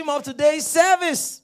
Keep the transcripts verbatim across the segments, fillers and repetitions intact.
Of today's service.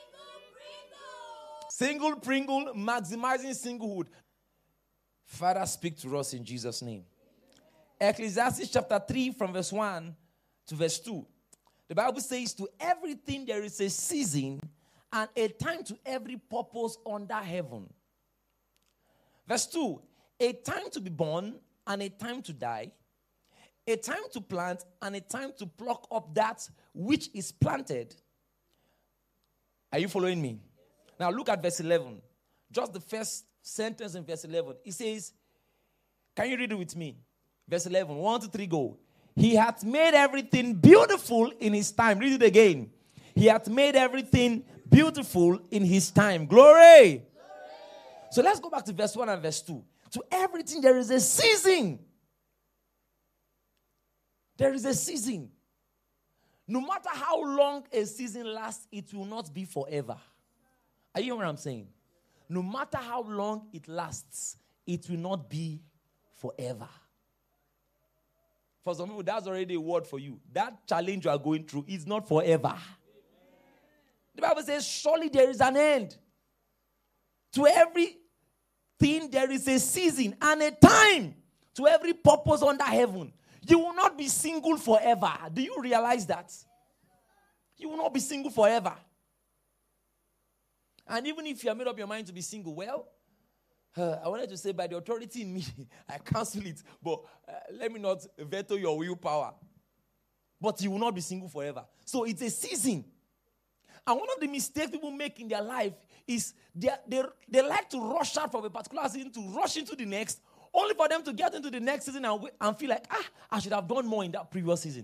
Single Pringle, maximizing singlehood. Father, speak to us in Jesus' name. Ecclesiastes chapter three from verse one to verse two. The Bible says, to everything there is a season and a time to every purpose under heaven. Verse two, a time to be born and a time to die, a time to plant and a time to pluck up that which is planted. Are you following me? Now look at verse eleven. Just the first sentence in verse eleven. It says, can you read it with me? Verse eleven, one, two, three, go. He hath made everything beautiful in his time. Read it again. He hath made everything beautiful in his time. Glory. Glory. So let's go back to verse one and verse two. To everything there is a season. There is a season. No matter how long a season lasts, it will not be forever. Are you hearing what I'm saying? No matter how long it lasts, it will not be forever. For some people, that's already a word for you. That challenge you are going through is not forever. The Bible says, surely there is an end. To everything there is a season and a time. To every purpose under heaven. You will not be single forever. Do you realize that? You will not be single forever. And even if you have made up your mind to be single, well, uh, I wanted to say by the authority in me, I cancel it. But uh, let me not veto your willpower. But you will not be single forever. So it's a season. And one of the mistakes people make in their life is they, they, they like to rush out from a particular season to rush into the next, only for them to get into the next season and, and feel like, ah, I should have done more in that previous season.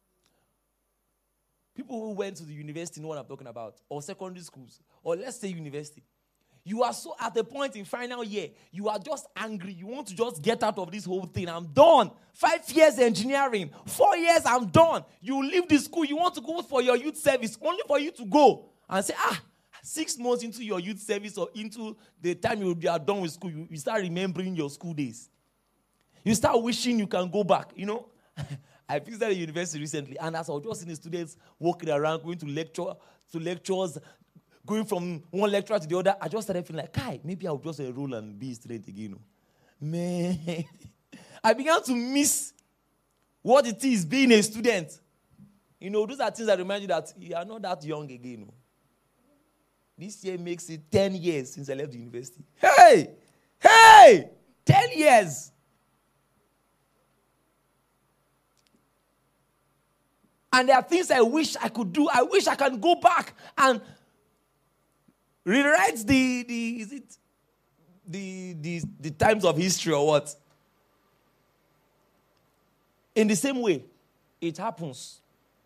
People who went to the university know what I'm talking about, or secondary schools, or let's say university. You are so at the point in final year, you are just angry. You want to just get out of this whole thing. I'm done. Five years engineering, four years, I'm done. You leave the school, you want to go for your youth service, only for you to go and say, ah, six months into your youth service or into the time you are done with school, you, you start remembering your school days. You start wishing you can go back, you know. I visited a university recently, and as I was just seeing the students walking around, going to lecture, to lectures, going from one lecturer to the other, I just started feeling like, Kai, maybe I'll just enroll and be a student again. You know? Man, I began to miss what it is being a student. You know, those are things that remind you that you are not that young again. You know? This year makes it ten years since I left the university. Hey! Hey! ten years! And there are things I wish I could do. I wish I can go back and rewrite the, the is it the, the, the times of history or what? In the same way, it happens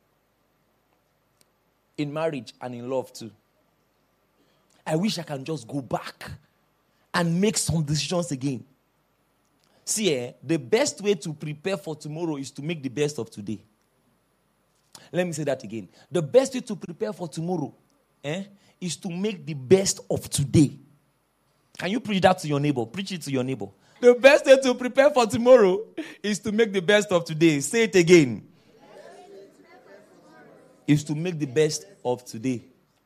in marriage and in love too. I wish I can just go back and make some decisions again. See, eh, the best way to prepare for tomorrow is to make the best of today. Let me say that again. The best way to prepare for tomorrow eh, is to make the best of today. Can you preach that to your neighbor? Preach it to your neighbor. The best way to prepare for tomorrow is to make the best of today. Say it again. Is to make the best of today.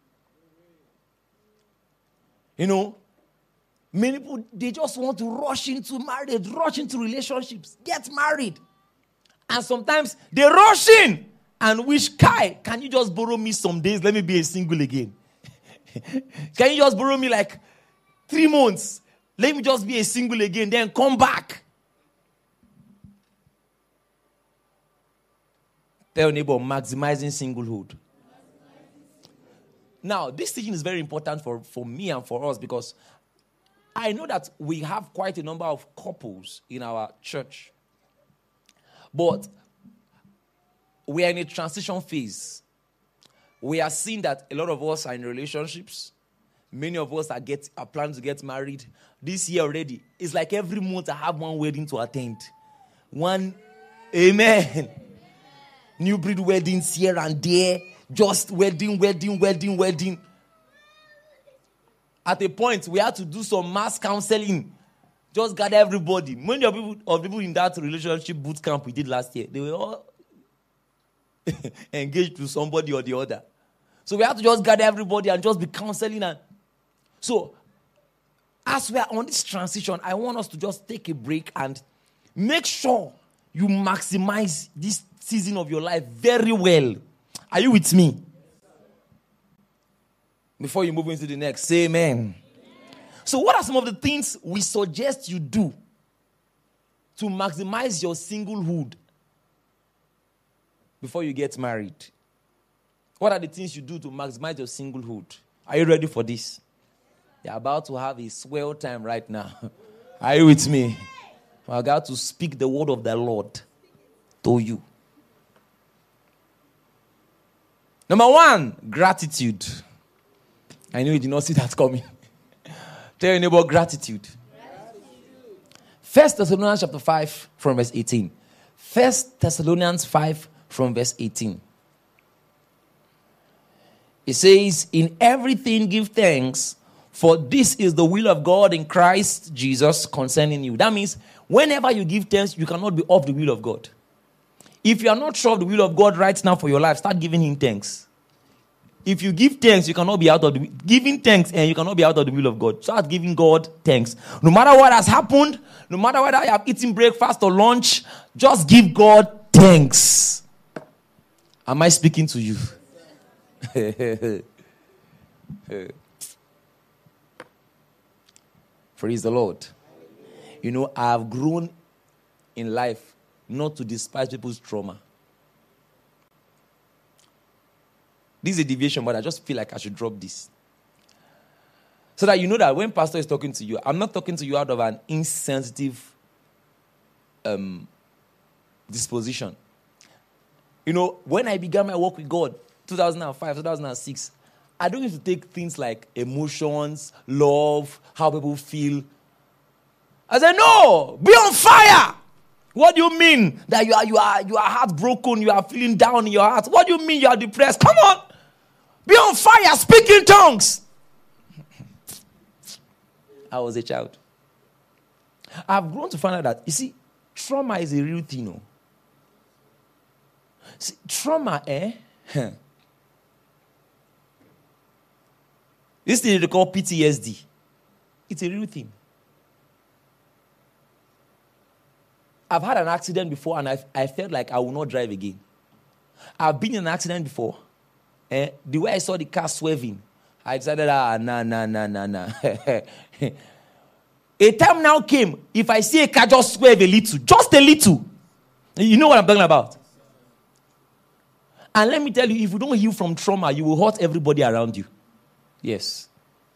You know, many people, they just want to rush into marriage, rush into relationships, get married. And sometimes they rush in and wish, Kai, can you just borrow me some days? Let me be a single again. Can you just borrow me like three months? Let me just be a single again, then come back. Tell your neighbor, maximizing singlehood. Now, this teaching is very important for, for me and for us because I know that we have quite a number of couples in our church. But we are in a transition phase. We are seeing that a lot of us are in relationships. Many of us are, get, are planning to get married. This year already, it's like every month I have one wedding to attend. One, amen. amen. New breed weddings here and there. Just wedding, wedding, wedding, wedding. At a point, we had to do some mass counseling. Just gather everybody. Many of people, of people in that relationship boot camp we did last year, they were all engaged to somebody or the other. So we have to just gather everybody and just be counseling. And so, as we are on this transition, I want us to just take a break and make sure you maximize this season of your life very well. Are you with me? Before you move into the next, say amen. So what are some of the things we suggest you do to maximize your singlehood before you get married? What are the things you do to maximize your singlehood? Are you ready for this? You're about to have a swell time right now. Are you with me? I'm about to speak the word of the Lord to you. Number one, gratitude. I knew you did not see that coming. Tell your neighbor, gratitude. gratitude. First Thessalonians chapter five from verse eighteen. First Thessalonians five from verse eighteen. It says, in everything give thanks, for this is the will of God in Christ Jesus concerning you. That means whenever you give thanks, you cannot be off the will of God. If you are not sure of the will of God right now for your life, start giving him thanks. If you give thanks, you cannot be out of the giving thanks and you cannot be out of the will of God. Start giving God thanks. No matter what has happened, no matter whether you have eaten breakfast or lunch, just give God thanks. Am I speaking to you? Praise the Lord. You know, I have grown in life not to despise people's trauma. This is a deviation, but I just feel like I should drop this. So that you know that when pastor is talking to you, I'm not talking to you out of an insensitive um, disposition. You know, when I began my work with God, two thousand five, two thousand six, I don't used to take things like emotions, love, how people feel. I said, no, be on fire. What do you mean that you are you are you are heartbroken, you are feeling down in your heart? What do you mean you are depressed? Come on. Be on fire, speak in tongues. I was a child. I've grown to find out that, you see, trauma is a real thing. No? See, trauma, eh? This thing they call P T S D. It's a real thing. I've had an accident before and I, I felt like I will not drive again. I've been in an accident before. Eh? The way I saw the car swerving, I decided, ah, nah, nah, nah, nah, nah. A time now came, if I see a car just swerve a little, just a little, you know what I'm talking about? And let me tell you, if you don't heal from trauma, you will hurt everybody around you. Yes.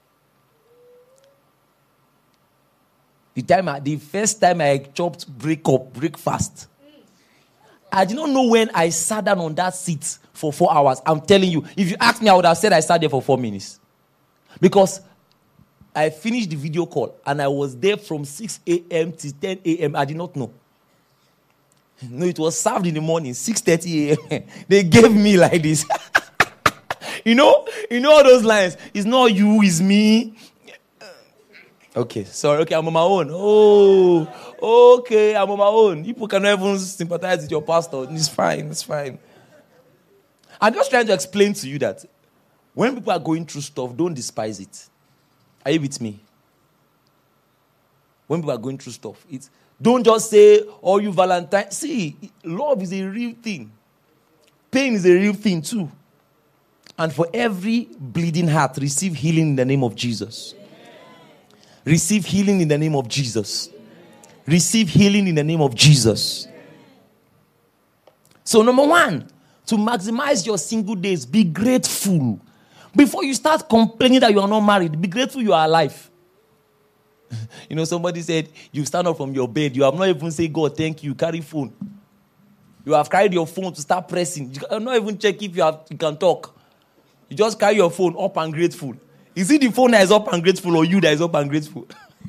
The time, I, the first time I chopped break up, breakfast, I did not know when I sat down on that seat for four hours. I'm telling you, if you asked me, I would have said I sat there for four minutes. Because I finished the video call and I was there from six a.m. to ten a.m. I did not know. No, it was served in the morning, six thirty a.m. They gave me like this. You know, you know all those lines. It's not you, it's me. Okay, sorry. Okay, I'm on my own. Oh, okay, I'm on my own. People cannot even sympathize with your pastor. It's fine, it's fine. I'm just trying to explain to you that when people are going through stuff, don't despise it. Are you with me? When people are going through stuff, it's don't just say, oh, you Valentine. See, love is a real thing. Pain is a real thing too. And for every bleeding heart, receive healing in the name of Jesus. Receive healing in the name of Jesus. Receive healing in the name of Jesus. So number one, to maximize your single days, be grateful. Before you start complaining that you are not married, be grateful you are alive. You know, somebody said, you stand up from your bed, you have not even said, God, thank you, carry phone. You have carried your phone to start pressing. You have not even check if you, have, you can talk. You just carry your phone up and grateful. Is it the phone that is up and grateful or you that is up and grateful?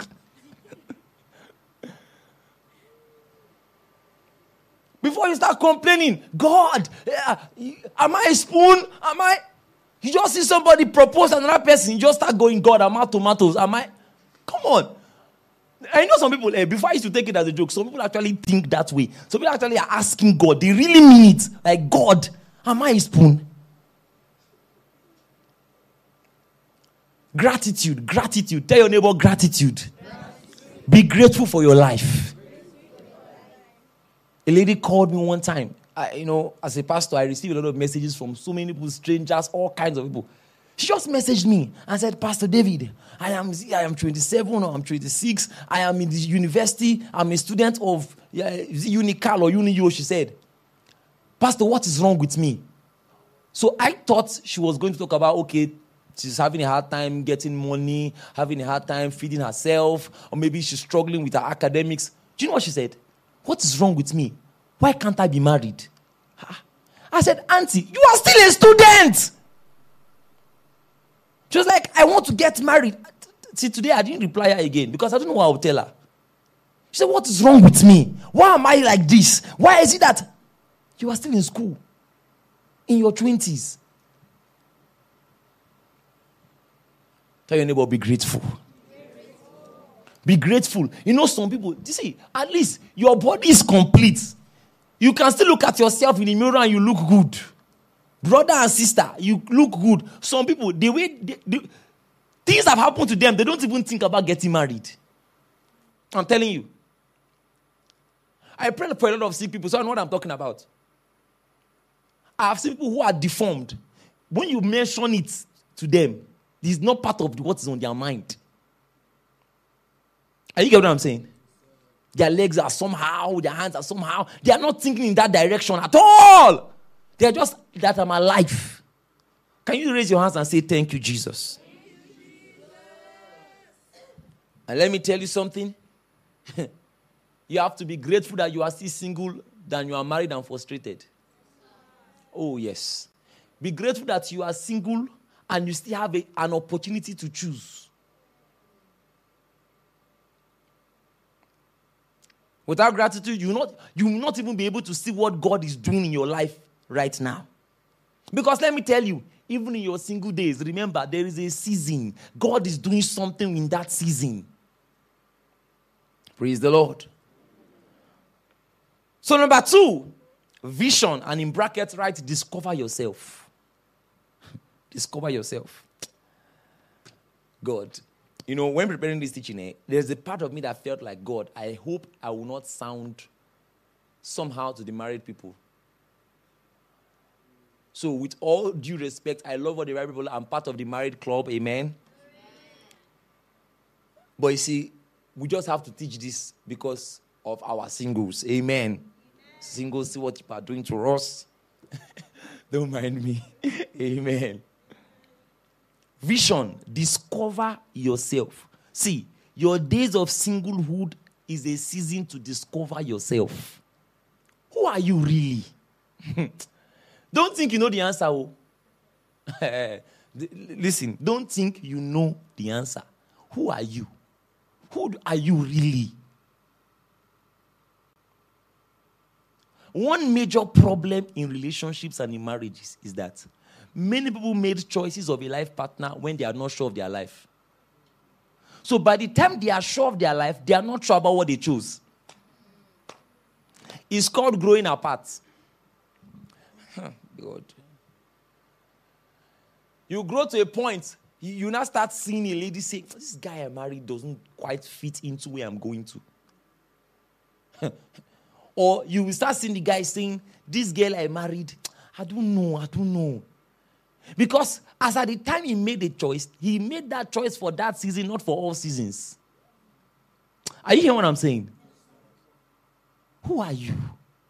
Before you start complaining, God, uh, am I a spoon? Am I? You just see somebody propose another person, you just start going, God, am I tomatoes? Am I? Come on. I know some people, eh, before I used to take it as a joke, some people actually think that way. Some people actually are asking God. They really mean it. Like, God, am I a spoon? Gratitude, gratitude. Tell your neighbor gratitude. Gratitude. Be grateful for your life. A lady called me one time. I, you know, as a pastor, I received a lot of messages from so many people, strangers, all kinds of people. She just messaged me and said, Pastor David, I am I am twenty-seven or I'm twenty-six. I am in the university. I'm a student of yeah, Unical or UniU, she said. Pastor, what is wrong with me? So I thought she was going to talk about, okay, she's having a hard time getting money, having a hard time feeding herself, or maybe she's struggling with her academics. Do you know what she said? What is wrong with me? Why can't I be married? I said, Auntie, you are still a student. She was like, I want to get married. See, today I didn't reply her again because I don't know what I'll tell her. She said, what is wrong with me? Why am I like this? Why is it that you are still in school? In your twenties. Tell your neighbor, be grateful. Be grateful. You know, some people, you see, at least your body is complete. You can still look at yourself in the mirror and you look good. Brother and sister, you look good. Some people, the way they, they, things have happened to them, they don't even think about getting married. I'm telling you. I pray for a lot of sick people, so I know what I'm talking about. I have seen people who are deformed. When you mention it to them, this is not part of what is on their mind. Are you getting what I'm saying? Their legs are somehow, their hands are somehow. They are not thinking in that direction at all. They are just, that I'm alive. Can you raise your hands and say, thank you, Jesus? And let me tell you something. You have to be grateful that you are still single than you are married and frustrated. Oh, yes. Be grateful that you are single and you still have a, an opportunity to choose. Without gratitude, you will not, you will not even be able to see what God is doing in your life right now. Because let me tell you, even in your single days, remember, there is a season. God is doing something in that season. Praise the Lord. So number two, vision, and in brackets, write, discover yourself. Discover yourself. God. You know, when preparing this teaching, eh, there's a part of me that felt like, God, I hope I will not sound somehow to the married people. So with all due respect, I love all the married people. I'm part of the married club, amen? Amen. But you see, we just have to teach this because of our singles, amen? Amen. Singles, see what people are doing to us. Don't mind me, amen. Vision, discover yourself. See, your days of singlehood is a season to discover yourself. Who are you really? Don't think you know the answer. Oh. Listen, don't think you know the answer. Who are you? Who are you really? One major problem in relationships and in marriages is that many people made choices of a life partner when they are not sure of their life. So by the time they are sure of their life, they are not sure about what they chose. It's called growing apart. Huh, God. You grow to a point, you, you now start seeing a lady say, this guy I married doesn't quite fit into where I'm going to. Or you will start seeing the guy saying, this girl I married, I don't know, I don't know. Because as at the time he made a choice, he made that choice for that season, not for all seasons. Are you hearing what I'm saying? Who are you?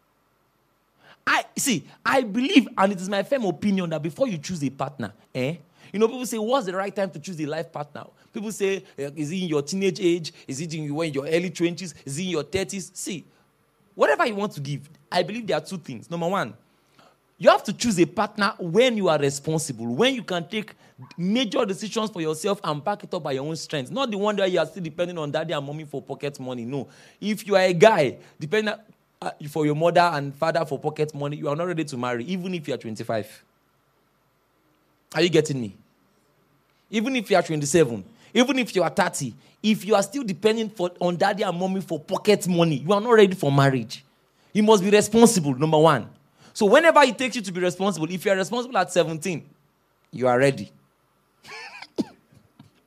I see, I believe, and it is my firm opinion, that before you choose a partner, eh? You know, people say, what's the right time to choose a life partner? People say, is it in your teenage age? Is it in your, in your early twenties? Is it in your thirties? See, whatever you want to give, I believe there are two things. Number one, you have to choose a partner when you are responsible, when you can take major decisions for yourself and back it up by your own strength. Not the one that you are still depending on daddy and mommy for pocket money. No. If you are a guy, depending uh, for your mother and father for pocket money, you are not ready to marry, even if you are twenty-five. Are you getting me? Even if you are twenty-seven, even if you are thirty, if you are still depending for, on daddy and mommy for pocket money, you are not ready for marriage. You must be responsible, number one. So whenever it takes you to be responsible, if you are responsible at seventeen, you are ready.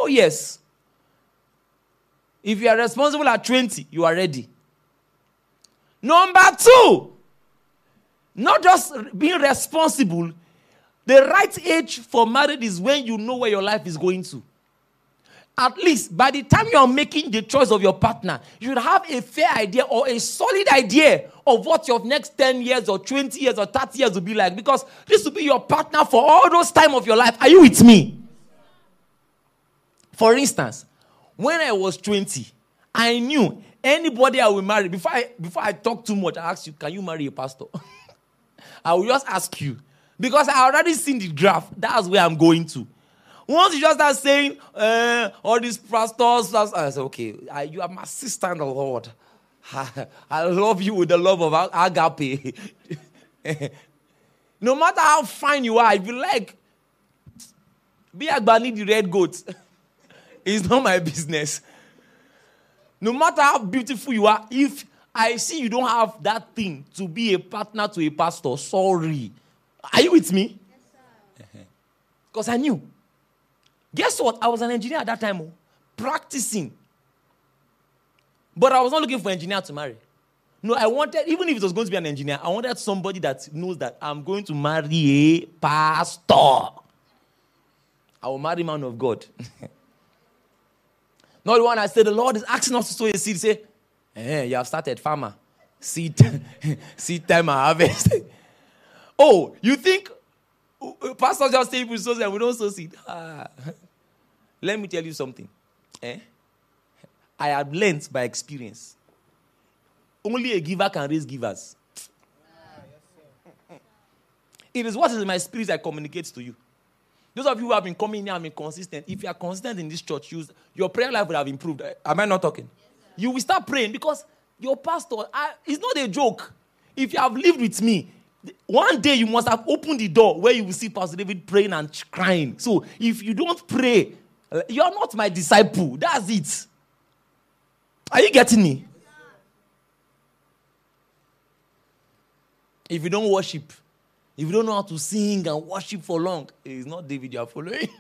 Oh, yes. If you are responsible at twenty, you are ready. Number two, not just being responsible, the right age for marriage is when you know where your life is going to. At least by the time you are making the choice of your partner, you should have a fair idea or a solid idea of what your next ten years or twenty years or thirty years will be like. Because this will be your partner for all those time of your life. Are you with me? For instance, when I was twenty, I knew anybody I will marry, before I, before I talk too much, I ask you, can you marry a pastor? I will just ask you. Because I already seen the graph. That's where I'm going to. Once you just start saying, uh, all these pastors, I say, okay, I, you are my sister in the Lord. I, I love you with the love of agape. No matter how fine you are, if you like, be Agbani the red goat. It's not my business. No matter how beautiful you are, if I see you don't have that thing to be a partner to a pastor, sorry. Are you with me? Yes, sir. Because I knew. Guess what? I was an engineer at that time, oh, practicing. But I was not looking for an engineer to marry. No, I wanted, even if it was going to be an engineer, I wanted somebody that knows that I'm going to marry a pastor. I will marry a man of God. Not the one I said, the Lord is asking us to sow a seed. Say, eh, you have started, farmer. Seed, seed time and harvest. Oh, you think pastors just say people sow seed and we don't sow seed? Ah. Let me tell you something. Eh? I have learned by experience. Only a giver can raise givers. It is what is in my spirit I communicate to you. Those of you who have been coming here and been consistent, if you are consistent in this church, you, your prayer life will have improved. Am I not talking? Yes, you will start praying because your pastor, I, it's not a joke. If you have lived with me, one day you must have opened the door where you will see Pastor David praying and crying. So if you don't pray, you are not my disciple. That's it. Are you getting me? If you don't worship, if you don't know how to sing and worship for long, it is not David you are following.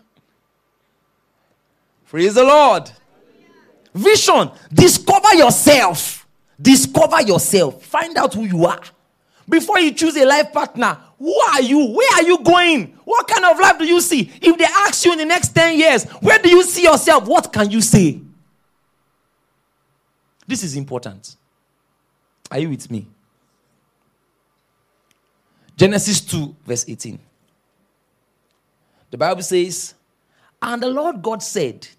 Praise the Lord. Vision. Discover yourself. Discover yourself. Find out who you are. Before you choose a life partner, who are you? Where are you going? What kind of life do you see? If they ask you in the next ten years, where do you see yourself? What can you say? This is important. Are you with me? Genesis two, verse eighteen. The Bible says, and the Lord God said,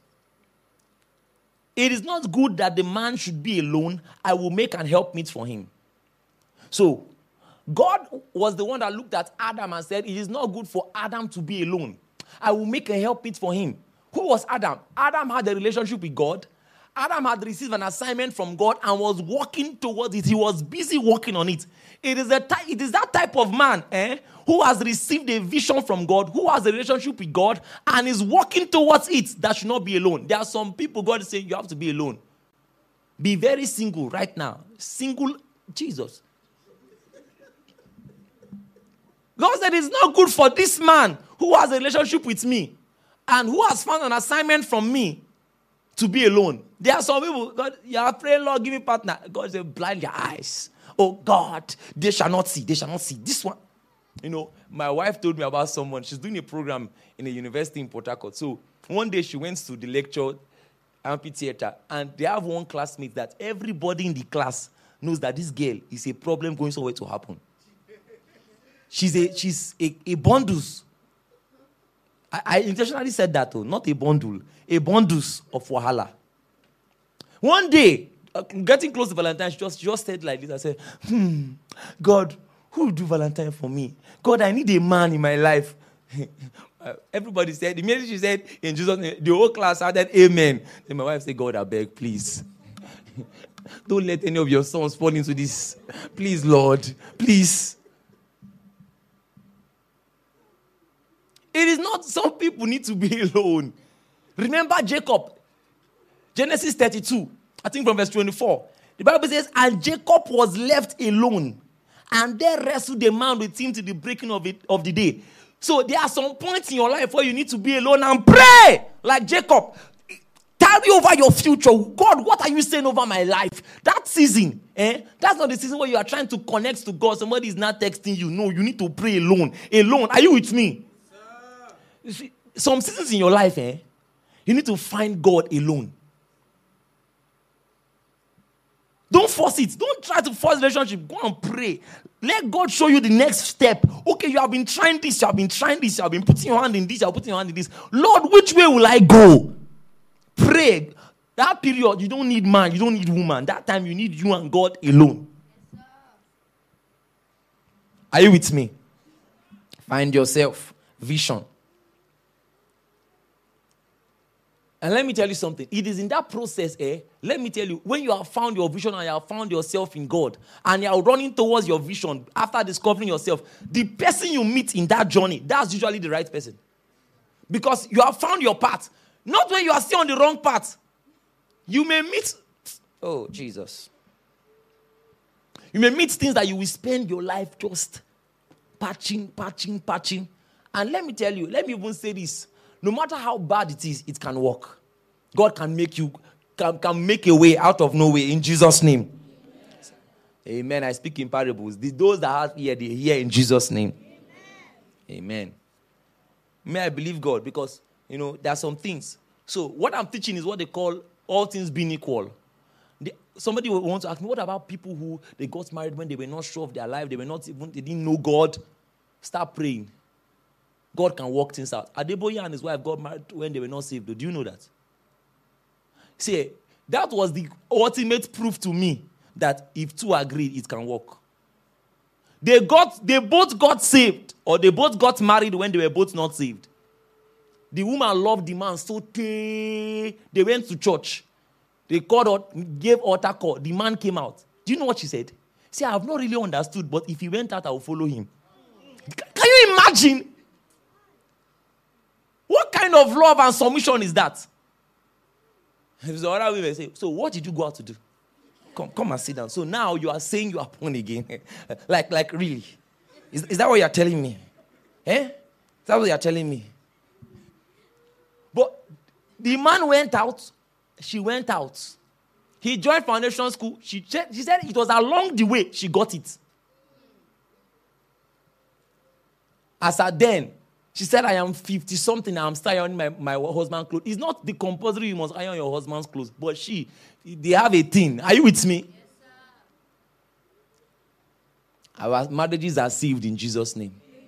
it is not good that the man should be alone. I will make an helpmeet for him. So, God was the one that looked at Adam and said, it is not good for Adam to be alone. I will make a helpmeet for him. Who was Adam? Adam had a relationship with God. Adam had received an assignment from God and was working towards it. He was busy working on it. It is, a ty- it is that type of man eh, who has received a vision from God, who has a relationship with God, and is working towards it that should not be alone. There are some people God is saying you have to be alone. Be very single right now. Single, Jesus. God said it's not good for this man who has a relationship with me and who has found an assignment from me to be alone. There are some people, God, you are praying, Lord, give me a partner. God said, blind your eyes. Oh, God, they shall not see. They shall not see. This one. You know, my wife told me about someone. She's doing a program in a university in Port Harcourt. So one day she went to the lecture, amphitheater, and they have one classmate that everybody in the class knows that this girl is a problem going somewhere to happen. She's a she's a, a bundles. I, I intentionally said that, though, not a bundle. A bundles of wahala. One day, uh, getting close to Valentine, she just, she just said like this. I said, hmm, God, who will do Valentine for me? God, I need a man in my life. uh, everybody said, immediately she said, in Jesus' name, the whole class added amen. Then my wife said, God, I beg, please. Don't let any of your sons fall into this. Please, Lord, please. It is not some people need to be alone. Remember Jacob. Genesis thirty-two, I think from verse twenty-four. The Bible says, and Jacob was left alone. And there wrestled a man with him to the breaking of it of the day. So there are some points in your life where you need to be alone and pray. Like Jacob. Carry over your future. God, what are you saying over my life? That season, eh? That's not the season where you are trying to connect to God. Somebody is not texting you. No, you need to pray alone. Alone. Are you with me? You see, some seasons in your life, eh? You need to find God alone. Don't force it. Don't try to force the relationship. Go and pray. Let God show you the next step. Okay, you have been trying this. You have been trying this. You have been putting your hand in this. You have putting your hand in this. Lord, which way will I go? Pray. That period, you don't need man. You don't need woman. That time, you need you and God alone. Are you with me? Find yourself. Vision. And let me tell you something. It is in that process, eh? Let me tell you, when you have found your vision and you have found yourself in God, and you are running towards your vision after discovering yourself, the person you meet in that journey, that's usually the right person. Because you have found your path. Not when you are still on the wrong path. You may meet, oh, Jesus. You may meet things that you will spend your life just patching, patching, patching. And let me tell you, let me even say this. No matter how bad it is, it can work. God can make you, can, can make a way out of no way in Jesus' name. Amen. Amen. I speak in parables. The, those that have ear, they hear in Jesus' name. Amen. Amen. May I believe God? Because, you know, there are some things. So what I'm teaching is what they call all things being equal. They, somebody will want to ask me, what about people who, they got married when they were not sure of their life, they were not even, they didn't know God? Start praying. God can work things out. Adeboye and his wife got married when they were not saved. Do you know that? See, that was the ultimate proof to me that if two agreed, it can work. They got, they both got saved, or they both got married when they were both not saved. The woman loved the man so they, they went to church. They called out, gave altar call. The man came out. Do you know what she said? See, I have not really understood, but if he went out, I will follow him. Can you imagine? What kind of love and submission is that? If the other women say, so what did you go out to do? Come, come and sit down. So now you are saying you are born again. like, like really? Is, is that what you are telling me? Eh? Is that what you are telling me? But the man went out. She went out. He joined foundation school. She, she said it was along the way she got it. As at then, she said, I am fifty-something, I'm still ironing my, my husband's clothes. It's not the compulsory you must iron your husband's clothes, but she, they have a thing. Are you with me? Yes, sir. Our marriages are saved in Jesus' name. Amen.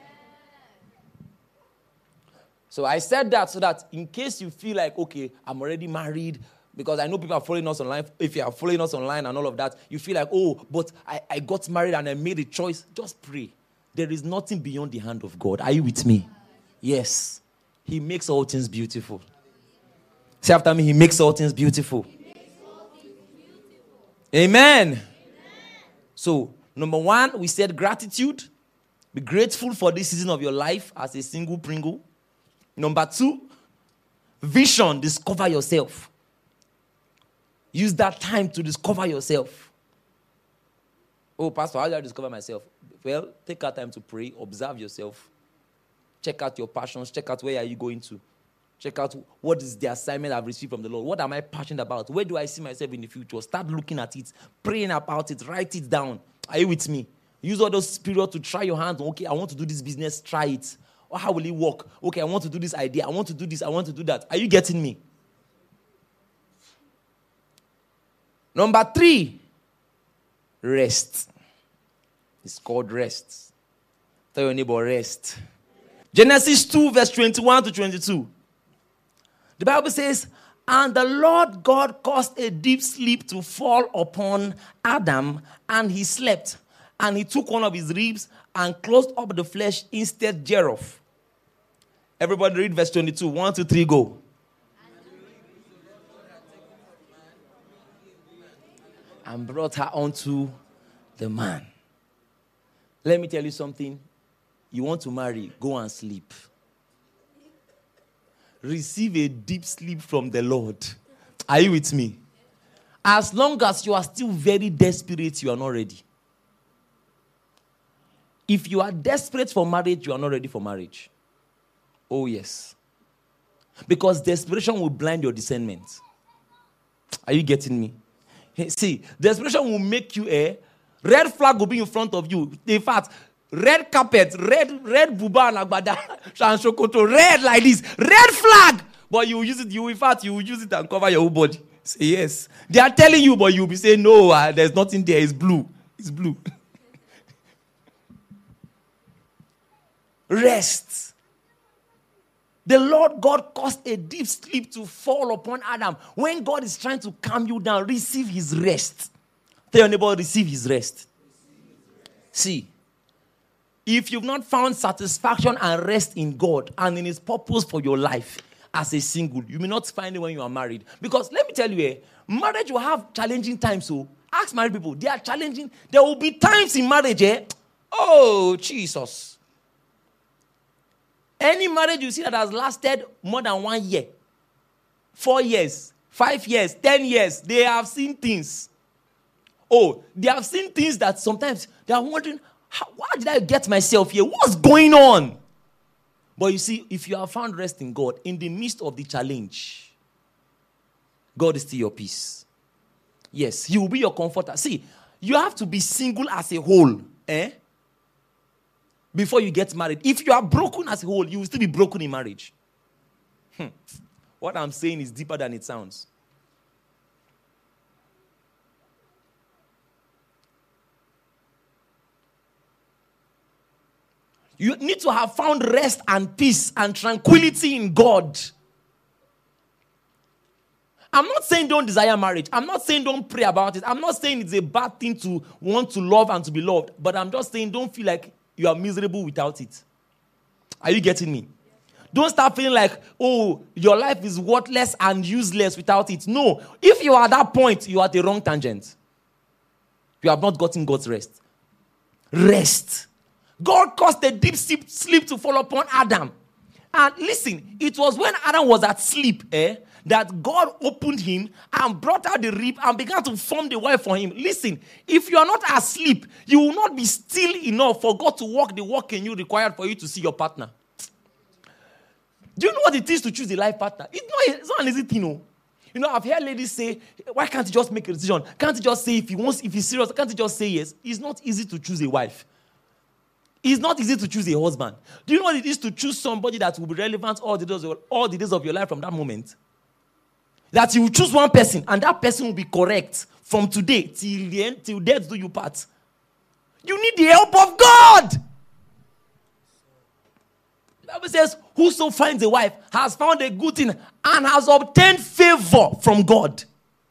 So I said that so that in case you feel like, okay, I'm already married, because I know people are following us online. If you are following us online and all of that, you feel like, oh, but I, I got married and I made a choice. Just pray. There is nothing beyond the hand of God. Are you with me? Yes. He makes all things beautiful. Say after me, he makes all things beautiful. All things beautiful. Amen. Amen. So, number one, we said gratitude. Be grateful for this season of your life as a single Pringle. Number two, vision. Discover yourself. Use that time to discover yourself. Oh, Pastor, how do I discover myself? Well, take out time to pray, observe yourself, check out your passions, check out where are you going to, check out what is the assignment I've received from the Lord, what am I passionate about, where do I see myself in the future, start looking at it, praying about it, write it down. Are you with me? Use all those periods to try your hands. Okay, I want to do this business, try it. Or how will it work? Okay, I want to do this idea, I want to do this, I want to do that. Are you getting me? Number three, rest. It's called rest. Tell your neighbor, rest. Genesis two, verse twenty-one to twenty-two. The Bible says, and the Lord God caused a deep sleep to fall upon Adam, and he slept. And he took one of his ribs and closed up the flesh instead thereof. Everybody read verse twenty-two. One, two, three, go. And brought her unto the man. Let me tell you something. You want to marry, go and sleep. Receive a deep sleep from the Lord. Are you with me? As long as you are still very desperate, you are not ready. If you are desperate for marriage, you are not ready for marriage. Oh, yes. Because desperation will blind your discernment. Are you getting me? Hey, see, desperation will make you a red flag will be in front of you. In fact, red carpet, red, red buba and agbada, shanshokoto, red like this, red flag. But you will use it, you in fact, you will use it and cover your whole body. Say yes. They are telling you, but you'll be saying, no, uh, there's nothing there. It's blue. It's blue. Rest. The Lord God caused a deep sleep to fall upon Adam. When God is trying to calm you down, receive his rest. Tell your neighbor, receive his rest. See, if you've not found satisfaction and rest in God and in his purpose for your life as a single, you may not find it when you are married. Because let me tell you, eh, marriage will have challenging times. So ask married people, they are challenging. There will be times in marriage, eh? Oh, Jesus. Any marriage you see that has lasted more than one year, four years, five years, ten years, they have seen things. Oh, they have seen things that sometimes they are wondering, how, why did I get myself here? What's going on? But you see, if you have found rest in God, in the midst of the challenge, God is still your peace. Yes, he will be your comforter. See, you have to be single as a whole, eh? Before you get married. If you are broken as a whole, you will still be broken in marriage. Hmm. What I'm saying is deeper than it sounds. You need to have found rest and peace and tranquility in God. I'm not saying don't desire marriage. I'm not saying don't pray about it. I'm not saying it's a bad thing to want to love and to be loved. But I'm just saying don't feel like you are miserable without it. Are you getting me? Don't start feeling like, oh, your life is worthless and useless without it. No. If you are at that point, you are at the wrong tangent. You have not gotten God's rest. Rest. God caused a deep sleep to fall upon Adam. And listen, it was when Adam was at sleep, eh, that God opened him and brought out the rib and began to form the wife for him. Listen, if you are not asleep, you will not be still enough for God to walk the walk in you required for you to see your partner. Do you know what it is to choose a life partner? It's not, it's not an easy thing, no. You know, I've heard ladies say, why can't you just make a decision? Can't you just say if he wants, if he's serious, can't you just say yes? It's not easy to choose a wife. It's not easy to choose a husband. Do you know what it is to choose somebody that will be relevant all the days of, all the days of your life from that moment? That you will choose one person and that person will be correct from today till the end, till death do you part. You need the help of God. The Bible says, whoso finds a wife has found a good thing and has obtained favor from God.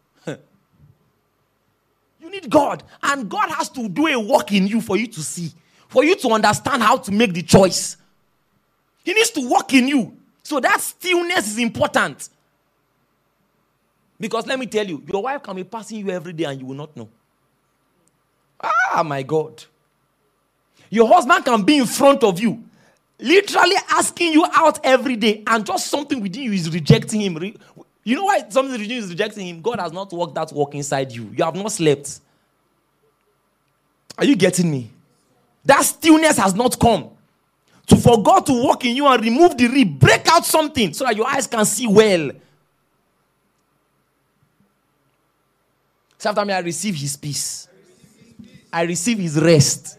You need God. And God has to do a work in you for you to see. For you to understand how to make the choice. He needs to work in you. So that stillness is important. Because let me tell you, your wife can be passing you every day and you will not know. Ah, my God. Your husband can be in front of you, literally asking you out every day, and just something within you is rejecting him. You know why something within you is rejecting him? God has not worked that work inside you. You have not slept. Are you getting me? That stillness has not come. To for God to work in you and remove the rib, break out something so that your eyes can see well. So after me, I receive his peace. I receive his rest.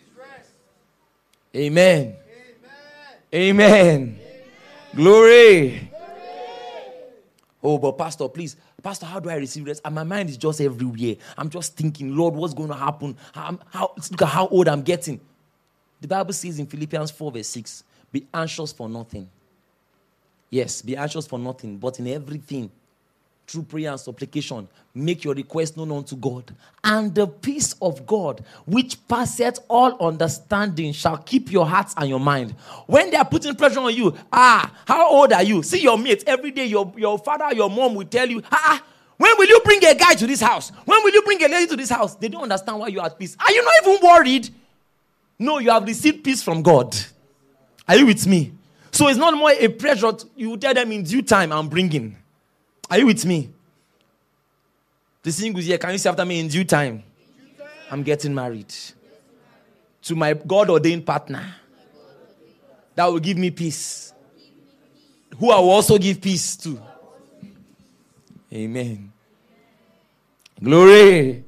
Amen. Amen. Amen. Glory. Oh, but Pastor, please. Pastor, how do I receive rest? And my mind is just everywhere. I'm just thinking, Lord, what's going to happen? How, how, look at how old I'm getting. The Bible says in Philippians four verse six, be anxious for nothing. Yes, be anxious for nothing, but in everything, through prayer and supplication, make your request known unto God. And the peace of God, which passeth all understanding, shall keep your hearts and your mind. When they are putting pressure on you, ah, how old are you? See your mates every day. Your, your father, your mom will tell you, ah, when will you bring a guy to this house? When will you bring a lady to this house? They don't understand why you are at peace. Are you not even worried? No, you have received peace from God. Are you with me? So it's not more a pressure. To, you tell them in due time, I'm bringing. Are you with me? The singles here, can you say after me, in due time? I'm getting married to my God-ordained partner that will give me peace. who I will also give peace to. Amen. Glory.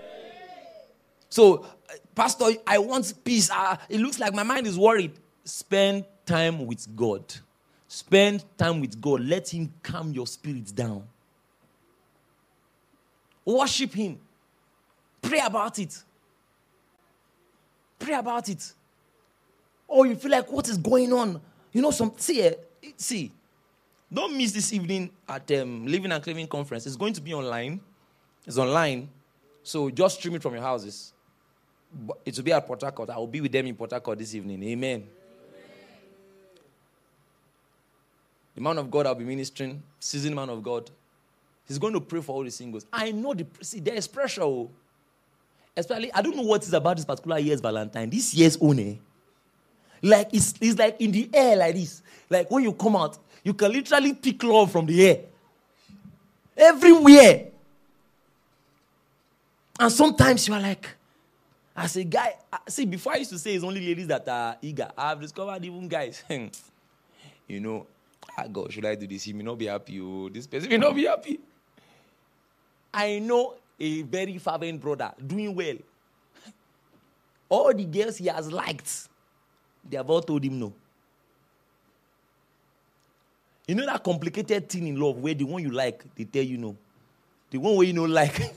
So, Pastor, I want peace. Uh, it looks like my mind is worried. Spend time with God. Spend time with God. Let him calm your spirit down. Worship him. Pray about it. Pray about it. Or you feel like, what is going on? You know, some see, eh, see. Don't miss this evening at um, Living and Claiming Conference. It's going to be online. It's online. So just stream it from your houses. But it will be at Port Harcourt. I will be with them in Port Harcourt this evening. Amen. Amen. The man of God I'll be ministering, seasoned man of God, he's going to pray for all the singles. I know the see there is pressure. Oh. Especially, I don't know what is about this particular year's Valentine. This year's own, eh? Like it's, it's like in the air like this. Like when you come out, you can literally pick love from the air. Everywhere. And sometimes you are like, as a guy, see, before I used to say it's only ladies that are eager. I've discovered even guys, you know, ah, God, should I do this? He may not be happy. Oh, this person may not be happy. I know a very fervent brother doing well. All the girls he has liked, they have all told him no. You know that complicated thing in love where the one you like, they tell you no. The one where you don't like.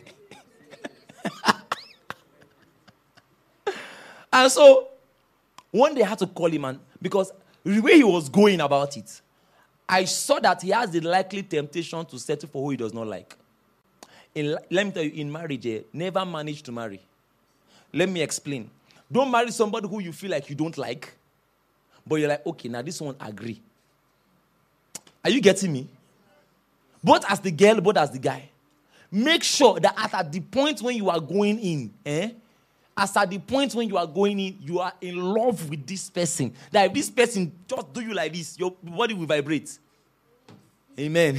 And so, one day I had to call him, and because the way he was going about it, I saw that he has the likely temptation to settle for who he does not like. In, let me tell you, in marriage, eh, never manage to marry. Let me explain. Don't marry somebody who you feel like you don't like, but you're like, okay, now this one agree. Are you getting me? Both as the girl, both as the guy. Make sure that at, at the point when you are going in, eh, as at the point when you are going in, you are in love with this person. That if this person just do you like this, your body will vibrate. Amen.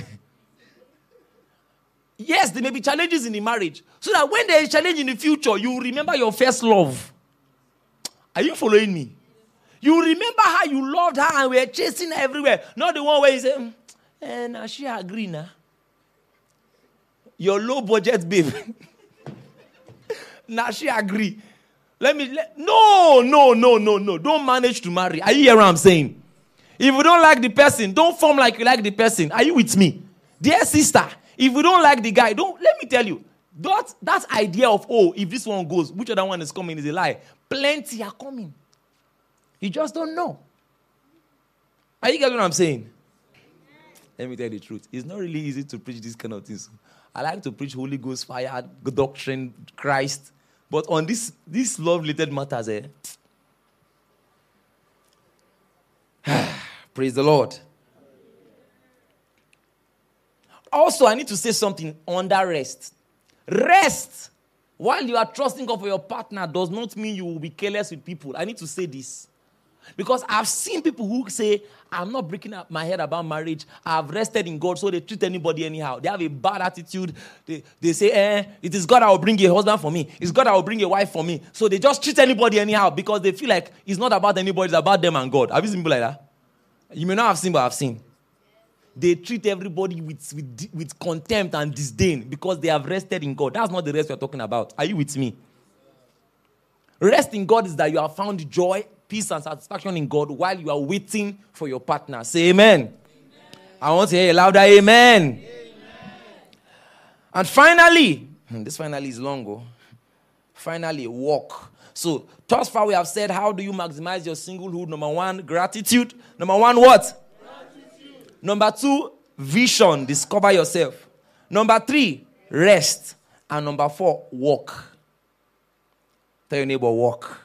Yes, there may be challenges in the marriage. So that when there is challenge in the future, you remember your first love. Are you following me? You remember how you loved her and were chasing her everywhere. Not the one where you say, eh, now she agree now. Your low budget babe. Now she agree. Let me, let, no, no, no, no, no. Don't manage to marry. Are you hearing what I'm saying? If you don't like the person, don't form like you like the person. Are you with me? Dear sister, if you don't like the guy, don't, let me tell you, that, that idea of, oh, if this one goes, which other one is coming is a lie. Plenty are coming. You just don't know. Are you getting what I'm saying? Let me tell you the truth. It's not really easy to preach this kind of things. I like to preach Holy Ghost, fire, good doctrine, Christ. But on this, this love-related matters, eh? Praise the Lord. Also, I need to say something under rest. Rest, while you are trusting God for your partner, does not mean you will be careless with people. I need to say this. Because I've seen people who say, I'm not breaking up my head about marriage. I've rested in God, so they treat anybody anyhow. They have a bad attitude. They, they say, eh, it is God that will bring a husband for me. It's God that will bring a wife for me. So they just treat anybody anyhow because they feel like it's not about anybody, it's about them and God. Have you seen people like that? You may not have seen, but I've seen. They treat everybody with, with, with contempt and disdain because they have rested in God. That's not the rest we're talking about. Are you with me? Rest in God is that you have found joy, peace, and satisfaction in God while you are waiting for your partner. Say amen. Amen. I want to hear a louder amen. Amen. And finally, this finally is long. Oh. Finally, walk. So, thus far we have said, how do you maximize your singlehood? Number one, gratitude. Number one, what? Gratitude. Number two, vision. Discover yourself. Number three, rest. And number four, walk. Tell your neighbor, walk.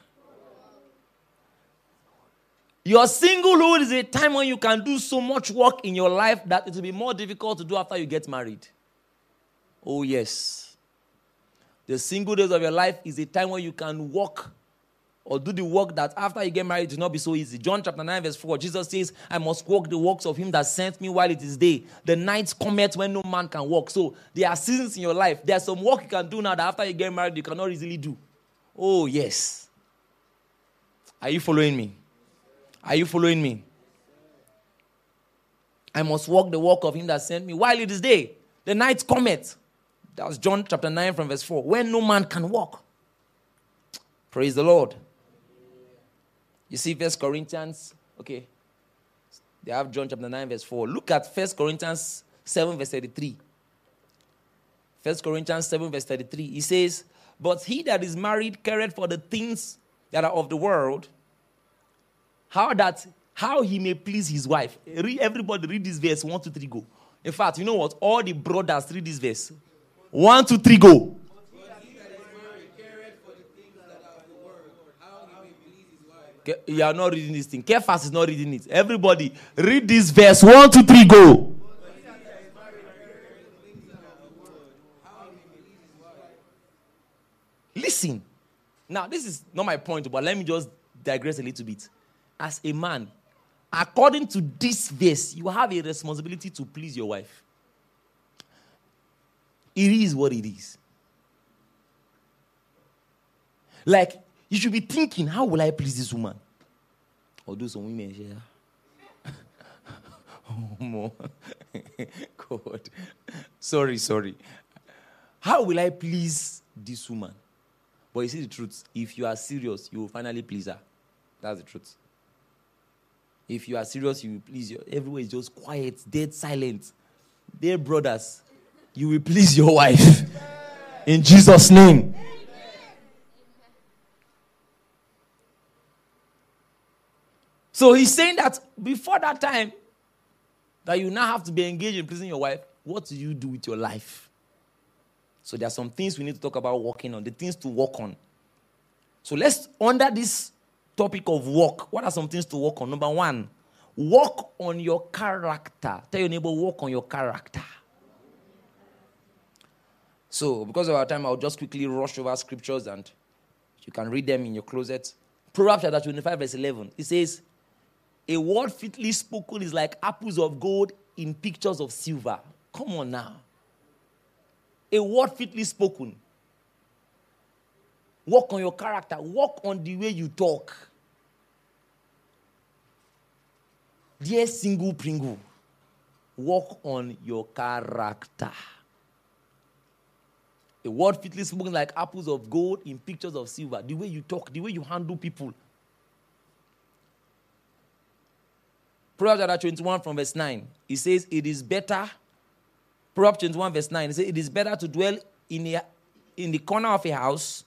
Your singlehood is a time when you can do so much work in your life that it will be more difficult to do after you get married. Oh, yes. The single days of your life is a time when you can walk or do the work that after you get married will not be so easy. John chapter nine verse four, Jesus says, I must walk the works of him that sent me while it is day. The night cometh when no man can walk. So there are seasons in your life. There's some work you can do now that after you get married you cannot easily do. Oh, yes. Are you following me? Are you following me? I must walk the walk of him that sent me while it is day. The night cometh. That's John chapter nine from verse four. When no man can walk. Praise the Lord. You see First Corinthians. Okay. They have John chapter nine verse four. Look at First Corinthians seven verse thirty-three. First Corinthians seven verse thirty-three. He says, but he that is married careth for the things that are of the world, how that how he may please his wife. Read, everybody read this verse. One, two, three, go. In fact, you know what? All the brothers read this verse. One, two, three, go. You are not reading this thing. Kephas is not reading it. Everybody, read this verse. One, two, three, go. Listen. Now, this is not my point, but let me just digress a little bit. As a man, according to this verse, you have a responsibility to please your wife. It is what it is. Like, you should be thinking, how will I please this woman? Although some women share. Oh, more. God. Sorry, sorry. How will I please this woman? But you see the truth. If you are serious, you will finally please her. That's the truth. If you are serious, you will please your... Everywhere is just quiet, dead silent. Dear brothers, you will please your wife. In Jesus' name. So he's saying that before that time, that you now have to be engaged in pleasing your wife, what do you do with your life? So there are some things we need to talk about working on, the things to work on. So let's, under this topic of work, what are some things to work on? Number one, work on your character. Tell your neighbor, work on your character. So because of our time, I'll just quickly rush over scriptures and you can read them in your closet. Proverbs chapter twenty-five verse eleven. It says, a word fitly spoken is like apples of gold in pictures of silver. Come on now. A word fitly spoken. Work on your character. Work on the way you talk. Dear single Pringle, work on your character. A word fitly spoken like apples of gold in pictures of silver. The way you talk, the way you handle people. Proverbs chapter twenty-one from verse nine. It says, it is better. Proverbs twenty-one verse nine. It says, it is better to dwell in, a, in the corner of a house.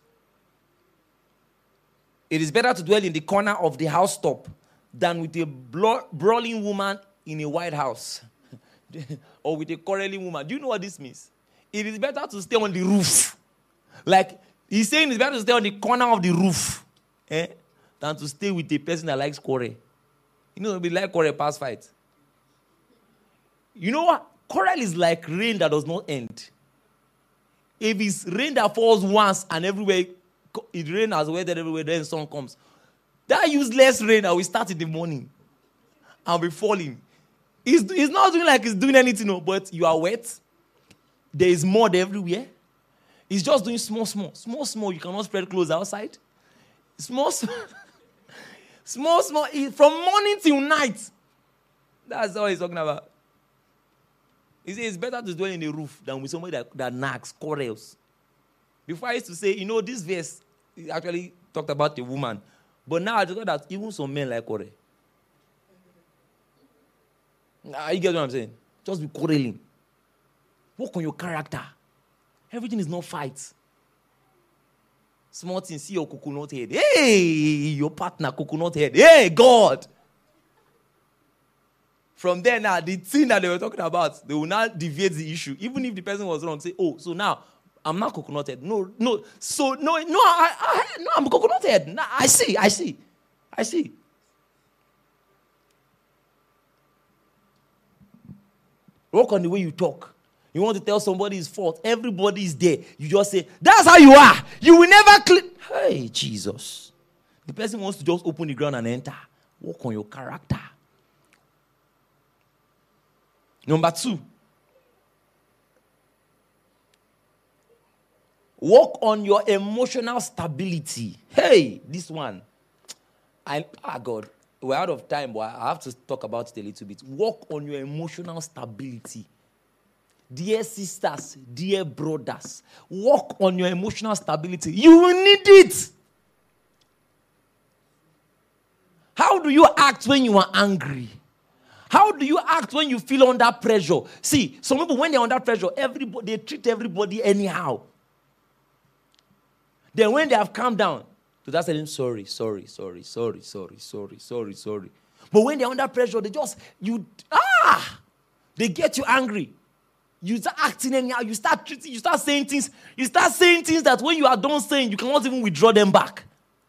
It is better to dwell in the corner of the housetop than with a bro- brawling woman in a white house. Or with a quarreling woman. Do you know what this means? It is better to stay on the roof. Like, he's saying it's better to stay on the corner of the roof eh, than to stay with a person that likes quarrel. You know, it'll be like quarrel past fight. You know what? Quarrel is like rain that does not end. If it's rain that falls once and everywhere, it rain has weathered everywhere, then sun comes. That useless rain that will start in the morning and be falling. It's, it's not doing like it's doing anything, no, but you are wet. There is mud everywhere. It's just doing small, small. Small, small. You cannot spread clothes outside. Small, small. Small, small. From morning till night. That's all he's talking about. He says it's better to dwell in a roof than with somebody that, that nags, quarrels. Before I used to say, you know, this verse actually talked about a woman. But now I just know that even some men like quarrel. Nah, you get what I'm saying? Just be quarreling. Work on your character. Everything is not fight. Small thing, see your coconut head. Hey, your partner, coconut head. Hey, God. From there now, the thing that they were talking about, they will now deviate the issue. Even if the person was wrong, say, oh, so now, I'm not coconut head. No, no. So, no, no, I, I, no I'm coconut head. No, I see, I see. I see. Work on the way you talk. You want to tell somebody his fault. Everybody is there. You just say, that's how you are. You will never clean. Hey, Jesus. The person wants to just open the ground and enter. Work on your character. Number two. Work on your emotional stability. Hey, this one. I, ah, God. we're out of time, but I have to talk about it a little bit. Work on your emotional stability. Dear sisters, dear brothers, work on your emotional stability. You will need it. How do you act when you are angry? How do you act when you feel under pressure? See, some people, when they're under pressure, everybody, they treat everybody anyhow. Then when they have calmed down, to that saying, sorry, sorry, sorry, sorry, sorry, sorry, sorry, sorry. But when they're under pressure, they just, you, ah, they get you angry. You start acting anyhow, you start treating, you start saying things, you start saying things that when you are done saying, you cannot even withdraw them back.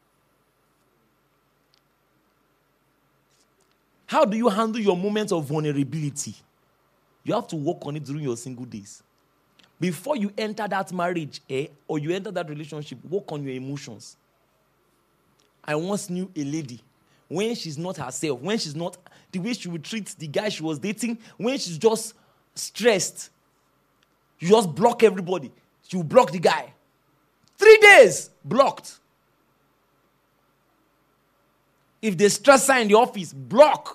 How do you handle your moments of vulnerability? You have to work on it during your single days. Before you enter that marriage, eh, or you enter that relationship, work on your emotions. I once knew a lady, when she's not herself, when she's not, the way she would treat the guy she was dating, when she's just stressed, you just block everybody. She will block the guy. Three days, blocked. If they stress her in the office, block.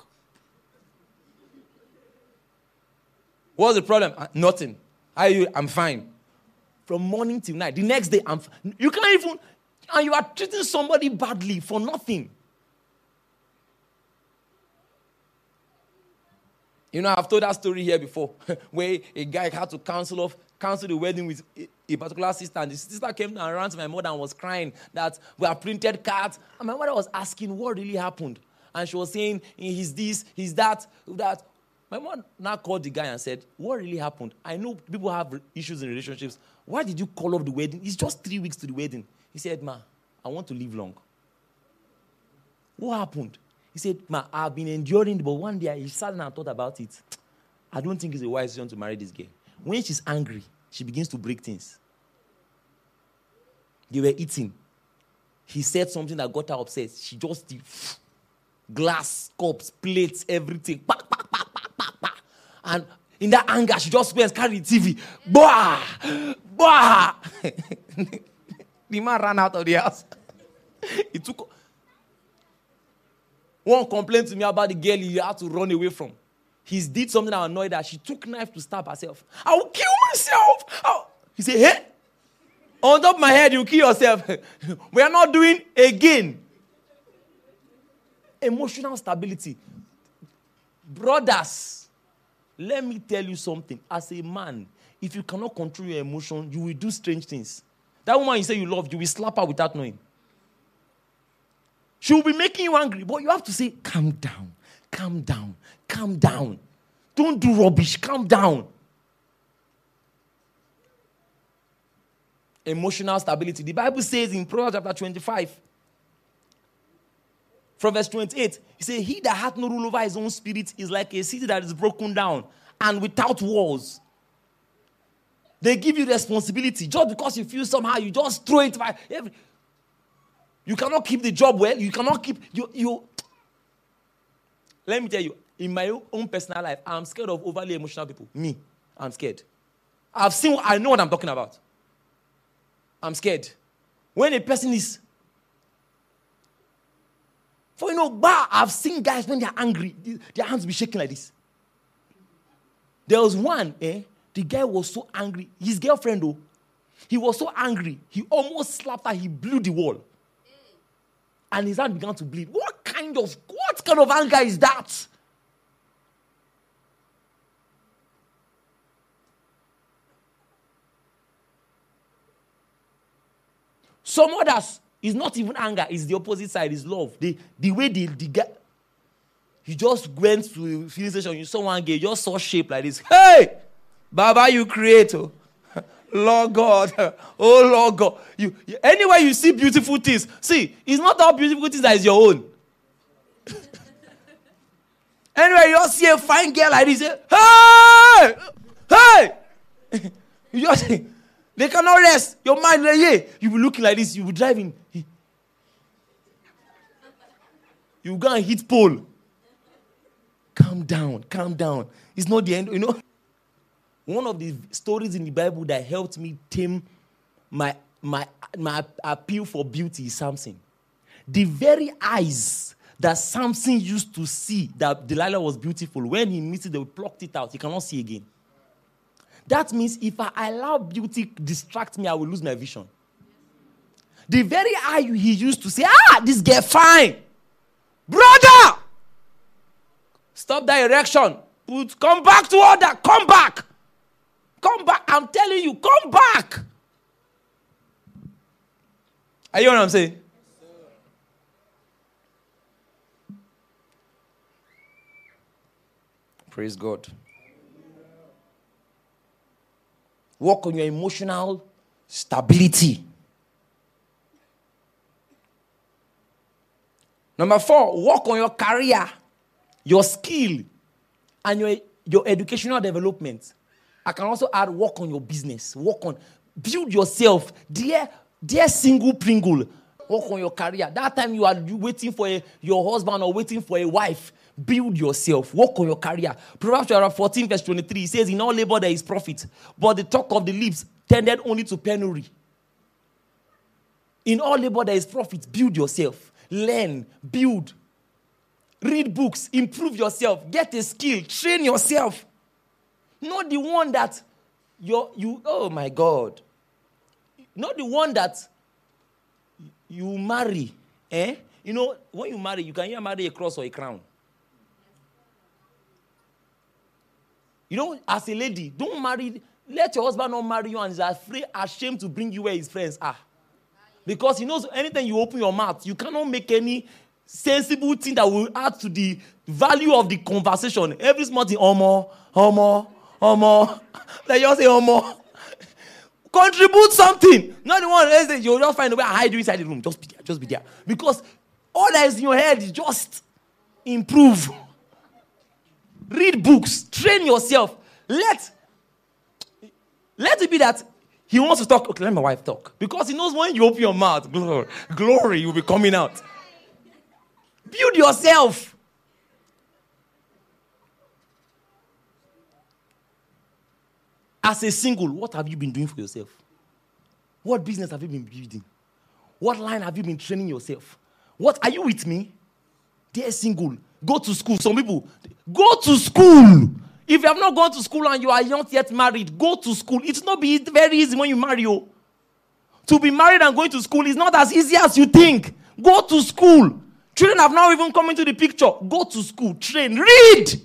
What's the problem? Uh, nothing. How are you? I'm fine. From morning till night. The next day, I'm fine. You can't even, and you are treating somebody badly for nothing. You know, I've told that story here before, where a guy had to cancel off, cancel the wedding with a, a particular sister, and the sister came and ran to my mother and was crying that we have printed cards. And my mother was asking what really happened. And she was saying, he's this, he's that, that. My mom now called the guy and said, what really happened? I know people have issues in relationships. Why did you call off the wedding? It's just three weeks to the wedding. He said, ma, I want to live long. What happened? He said, ma, I've been enduring, but one day he sat down and thought about it. I don't think it's a wise decision to marry this girl. When she's angry, she begins to break things. They were eating. He said something that got her upset. She just did glass, cups, plates, everything. Bah, bah, bah, bah, bah, bah. And in that anger, she just went and carried the T V. Bah! Bah! The man ran out of the house. He took... One complained to me about the girl he had to run away from. He did something that annoyed her. She took knife to stab herself. I will kill myself. I'll... He said, hey, on top of my head, you kill yourself. We are not doing again. Emotional stability. Brothers, let me tell you something. As a man, if you cannot control your emotion, you will do strange things. That woman you say you love, you will slap her without knowing. She will be making you angry, but you have to say, calm down, calm down, calm down. Don't do rubbish, calm down. Emotional stability. The Bible says in Proverbs chapter twenty-five, from verse twenty-eight, he says, he that hath no rule over his own spirit is like a city that is broken down and without walls. They give you responsibility. Just because you feel somehow, you just throw it by every... You cannot keep the job well. You cannot keep... You, you. Let me tell you, in my own personal life, I'm scared of overly emotional people. Me, I'm scared. I've seen... I know what I'm talking about. I'm scared. When a person is... For you know, bah, I've seen guys when they're angry, their hands be shaking like this. There was one, eh? The guy was so angry. His girlfriend, though, he was so angry. He almost slapped her. He blew the wall. And his hand began to bleed. What kind of, what kind of anger is that? Some others, it's not even anger. It's the opposite side. It's love. The, the way the, the guy, you just went to a filling station, you saw one girl, you just saw shape like this. Hey! Baba, you creator. Lord God. Oh, Lord God. You, you, anywhere you see beautiful things, see, it's not all beautiful things that is your own. Anywhere you just see a fine girl like this, hey! Hey! You just, they cannot rest. Your mind, like, yeah. You be looking like this, you be driving. You go and hit pole. Calm down, calm down. It's not the end, you know. One of the stories in the Bible that helped me tame my, my, my appeal for beauty is Samson. The very eyes that Samson used to see that Delilah was beautiful. When he meets it, they plucked it out. He cannot see again. That means if I allow beauty distract me, I will lose my vision. The very eye he used to say, ah, this girl fine. Brother! Stop that erection. Put, come back to order. Come back. Come back. I'm telling you, come back. Are you know what I'm saying? Praise God. Work on your emotional stability. Number four, work on your career, your skill, and your, your educational development. I can also add work on your business. Work on, build yourself. Dear, dear single Pringle, work on your career. That time you are waiting for a, your husband or waiting for a wife. Build yourself. Work on your career. Proverbs chapter fourteen, verse twenty-three says, in all labor there is profit, but the talk of the lips tended only to penury. In all labor there is profit. Build yourself. Learn. Build. Read books. Improve yourself. Get a skill. Train yourself. Not the one that you're, you, oh my God. Not the one that you marry. Eh? You know, when you marry, you can either marry a cross or a crown. You know, as a lady, don't marry, let your husband not marry you and is afraid, ashamed to bring you where his friends are. Because he knows anytime you open your mouth, you cannot make any sensible thing that will add to the value of the conversation. Every small thing, omo, omo, omo. Like you say, omo. Contribute something. Not the one, you'll just find a way to hide you inside the room. Just be there, just be there. Because all that is in your head is just improve. Read books. Train yourself. Let, let it be that he wants to talk. Okay, let my wife talk. Because he knows when you open your mouth, glory, glory will be coming out. Build yourself. As a single, what have you been doing for yourself? What business have you been building? What line have you been training yourself? What are you with me? Dear single, go to school. Some people, go to school. If you have not gone to school and you are not yet married, go to school. It's not be very easy when you marry you. To be married and going to school is not as easy as you think. Go to school. Children have not even come into the picture. Go to school. Train. Read.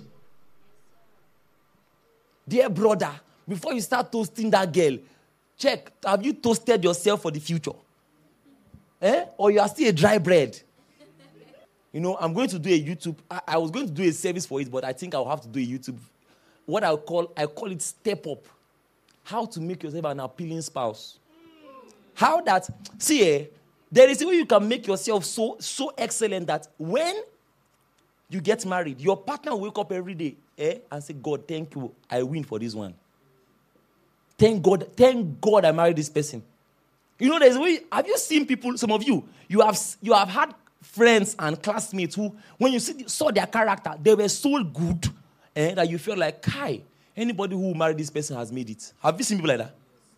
Dear brother, before you start toasting that girl, check, have you toasted yourself for the future? Eh? Or you are still a dry bread? You know, I'm going to do a YouTube. I, I was going to do a service for it, but I think I'll have to do a YouTube. What I call, I call it step up. How to make yourself an appealing spouse. How that, see, eh, there is a way you can make yourself so, so excellent that when you get married, your partner will wake up every day eh, and say, God, thank you, I win for this one. Thank God, thank God I married this person. You know, there's a way, have you seen people, some of you, you have, you have had friends and classmates who, when you see, saw their character, they were so good eh, that you feel like, Kai, anybody who married this person has made it. Have you seen people like that?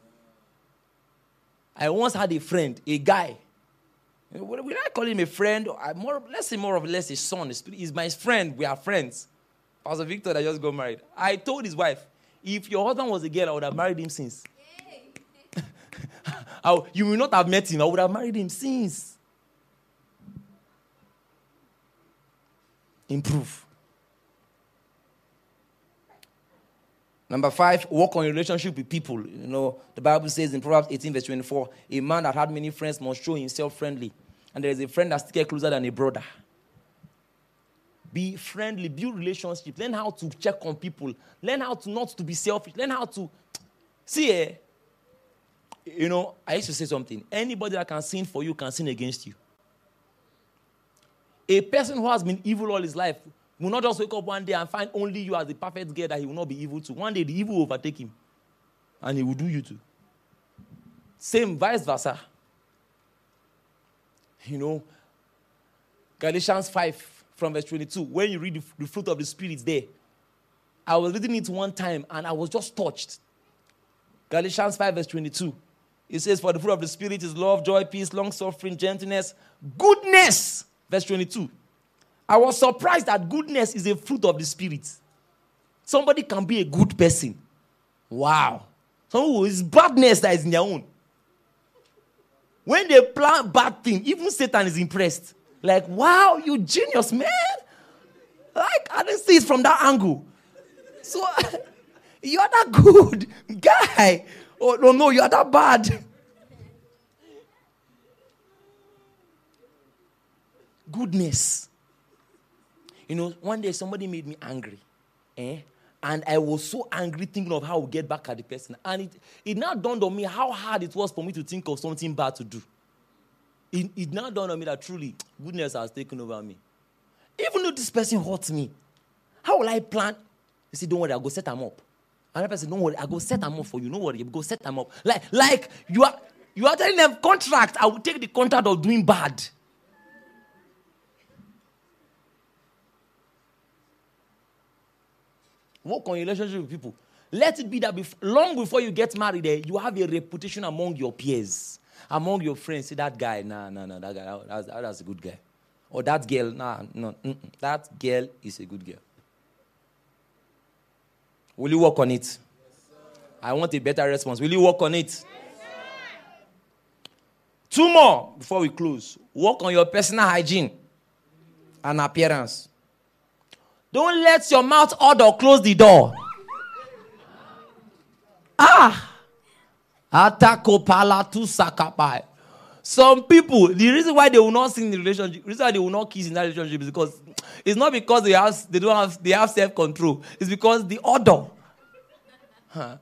I once had a friend, a guy. We don't call him a friend. More, let's say more of less a son. He's my friend. We are friends. Pastor Victor that just got married. I told his wife, if your husband was a girl, I would have married him since. I, you will not have met him. I would have married him since. Improve. Number five, work on your relationship with people. You know, the Bible says in Proverbs eighteen, verse twenty-four, a man that had many friends must show himself friendly. And there is a friend that's still closer than a brother. Be friendly, build relationships. Learn how to check on people. Learn how to not to be selfish. Learn how to... See, eh, you know, I used to say something. Anybody that can sin for you can sin against you. A person who has been evil all his life will not just wake up one day and find only you as the perfect girl that he will not be evil to. One day the evil will overtake him. And he will do you too. Same, vice versa. You know, Galatians five from verse twenty-two, when you read the, the fruit of the Spirit there, I was reading it one time and I was just touched. Galatians five verse twenty-two. It says, for the fruit of the Spirit is love, joy, peace, long-suffering, gentleness, goodness. Verse twenty-two. I was surprised that goodness is a fruit of the Spirit. Somebody can be a good person. Wow. Someone who is badness that is in their own. When they plan bad thing, even Satan is impressed. Like, wow, you genius, man. Like, I didn't see it from that angle. So, you're that good guy. Oh, no, no, you're that bad. Goodness. You know, one day somebody made me angry. Eh? And I was so angry thinking of how to get back at the person. And it, it now dawned on me how hard it was for me to think of something bad to do. It, it now dawned on me that truly, goodness has taken over me. Even though this person hurts me, how will I plan? You see, don't worry, I'll go set them up. Another person, don't worry, I'll go set them up for you. Don't worry, I'll go set them up. Like, like you are, you are telling them, contract, I will take the contract of doing bad. Work on your relationship with people. Let it be that bef- long before you get married, eh, you have a reputation among your peers, among your friends. See that guy, nah, nah, nah, that guy, that, that's, that's a good guy. Or that girl, nah, no, mm-mm. That girl is a good girl. Will you work on it? Yes, I want a better response. Will you work on it? Yes, Two more before we close. Work on your personal hygiene and appearance. Don't let your mouth odor close the door. Ah. Atako palatu sakapai. Some people, the reason why they will not sing in the relationship, the reason why they will not kiss in that relationship is because it's not because they have they don't have they have self-control. It's because the odor. Huh.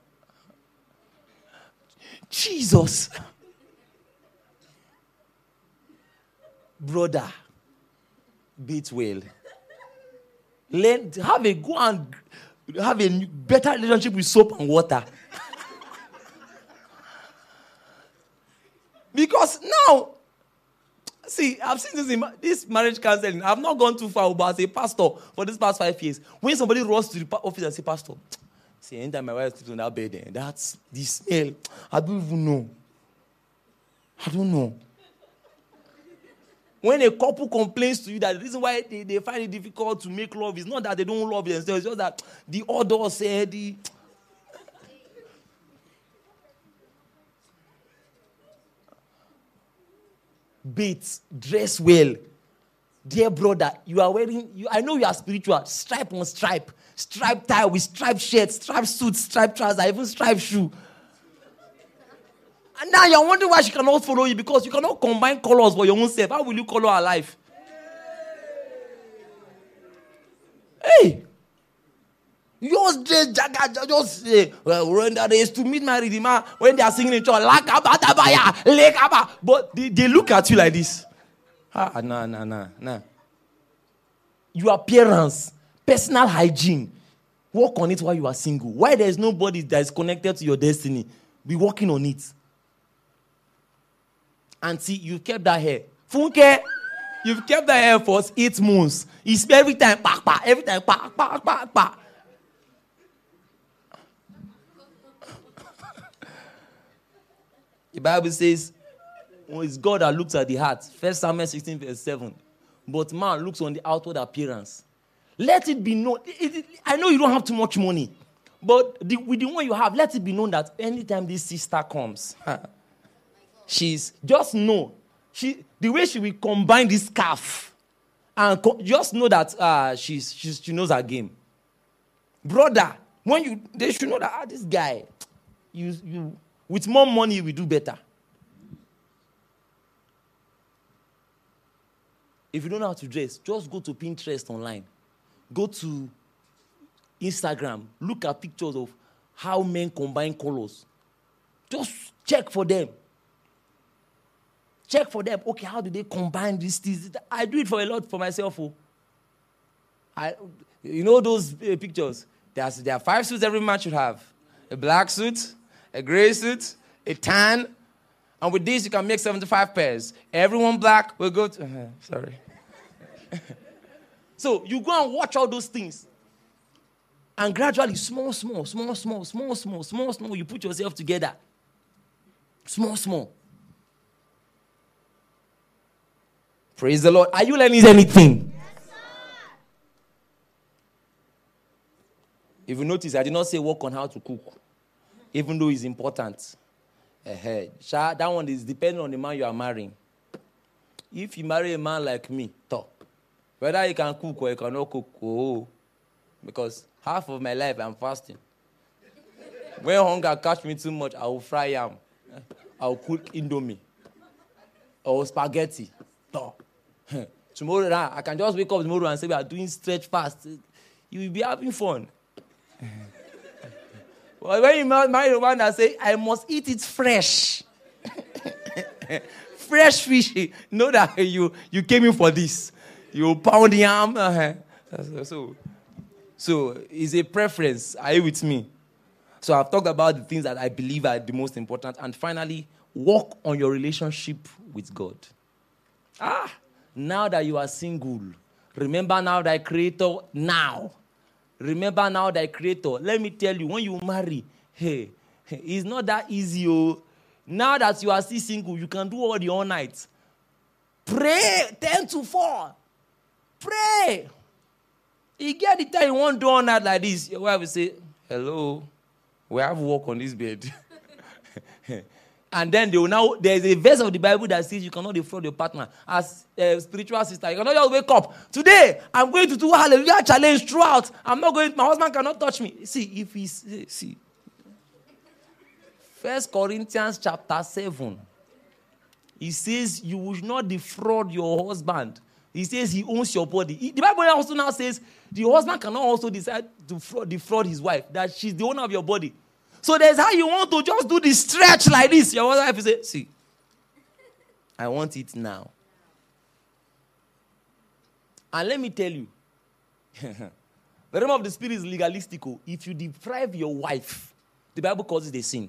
Jesus. Brother. Beat well. Learn, have a go and have a better relationship with soap and water. Because now, see, I've seen this in this marriage counseling. I've not gone too far, but as a pastor for this past five years, when somebody runs to the office and say, Pastor, see, anytime my wife sleeps on that bed, that's the smell. I don't even know. I don't know. When a couple complains to you that the reason why they, they find it difficult to make love is not that they don't love themselves, it's just that the odor said the... Bates, dress well. Dear brother, you are wearing, you, I know you are spiritual, stripe on stripe, stripe tie with striped shirt, striped suit, striped trousers, even striped shoe. And now you're wondering why she cannot follow you because you cannot combine colors for your own self. How will you color her life? Hey! You just dress, just say, well, when they used to meet my redeemer, when they are singing in church, but they, they look at you like this. Ah, no, no, no, no. Your appearance, personal hygiene, work on it while you are single. Why there is nobody that is connected to your destiny, be working on it. Auntie, you've kept that hair. Funke, you've kept that hair for eight months. It's every time, pa, pa, every time, pa, pa, pa, pa. The Bible says, well, it's God that looks at the heart. First Samuel sixteen, verse seven. But man looks on the outward appearance. Let it be known. It, it, I know you don't have too much money. But the, with the one you have, let it be known that anytime this sister comes, she's, just know, she the way she will combine this scarf, and co- just know that uh, she's, she's, she knows her game. Brother, when you, they should know that ah, this guy, you, you, with more money, we do better. If you don't know how to dress, just go to Pinterest online. Go to Instagram. Look at pictures of how men combine colors. Just check for them. Check for them. Okay, how do they combine these things? I do it for a lot for myself. Oh. I, you know those uh, pictures? There's, there are five suits every man should have. A black suit, a gray suit, a tan, and with this you can make seventy-five pairs. Everyone black will go to... Uh, sorry. So you go and watch all those things. And gradually, small, small, small, small, small, small, small, small, you put yourself together. Small, small. Praise the Lord. Are you learning anything? Yes, If you notice, I did not say work on how to cook, even though it's important. Uh-huh. That one is depending on the man you are marrying. If you marry a man like me, talk. Whether you can cook or you cannot cook, oh, because half of my life I'm fasting. When hunger catch me too much, I will fry yam. I will cook indomie or spaghetti. Talk. Tomorrow, I can just wake up tomorrow and say we are doing stretch fast. You will be having fun. But when you marry a man that say, I must eat it fresh. Fresh fish. Know that you, you came in for this. You pound yam. Uh-huh. So, so it's a preference. Are you with me? So I've talked about the things that I believe are the most important. And finally, work on your relationship with God. Ah, now that you are single, remember now thy Creator now. Remember now thy Creator. Let me tell you, when you marry, hey, it's not that easy. Oh. Now that you are still single, you can do all the all night. Pray ten to four. Pray. You get the time you want to do all night like this. Your wife will say, hello, we have work on this bed. And then they will now, there's a verse of the Bible that says you cannot defraud your partner. As a spiritual sister, you cannot just wake up. Today, I'm going to do hallelujah challenge throughout. I'm not going, my husband cannot touch me. See, if he's, see. First Corinthians chapter seven. He says you will not defraud your husband. He says he owns your body. The Bible also now says the husband cannot also decide to fraud, defraud his wife, that she's the owner of your body. So there's how you want to just do the stretch like this. Your wife will say, see, I want it now. And let me tell you, the realm of the spirit is legalistic. If you deprive your wife, the Bible calls it a sin.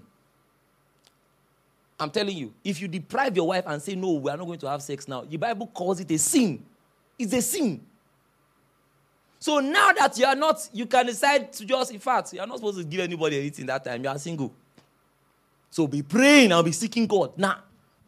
I'm telling you, if you deprive your wife and say, no, we are not going to have sex now, the Bible calls it a sin. It's a sin. So now that you are not, you can decide to just, in fact, you are not supposed to give anybody anything that time. You are single. So be praying and be seeking God. Now.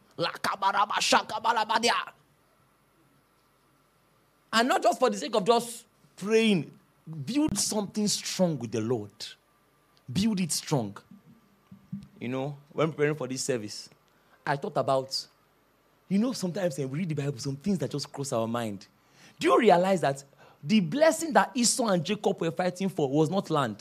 And not just for the sake of just praying. Build something strong with the Lord. Build it strong. You know, when preparing for this service, I thought about, you know, sometimes when we read the Bible, some things that just cross our mind. Do you realize that the blessing that Esau and Jacob were fighting for was not land?